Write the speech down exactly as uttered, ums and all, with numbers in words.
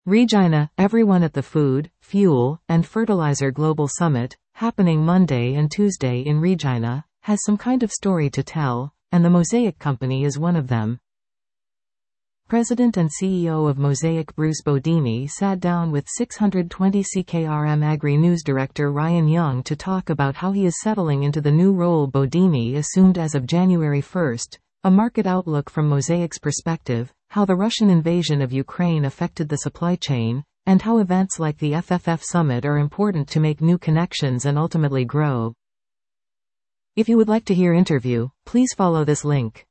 Regina, everyone at the Food, Fuel, and Fertilizer Global Summit, happening Monday and Tuesday in Regina, has some kind of story to tell, and the Mosaic Company is one of them. President and C E O of Mosaic Bruce Bodini sat down with six twenty C K R M Agri-News Director Ryan Young to talk about how he is settling into the new role Bodini assumed as of January first, a market outlook from Mosaic's perspective, how the Russian invasion of Ukraine affected the supply chain, and how events like the F F F Summit are important to make new connections and ultimately grow. If you would like to hear interview, please follow this link.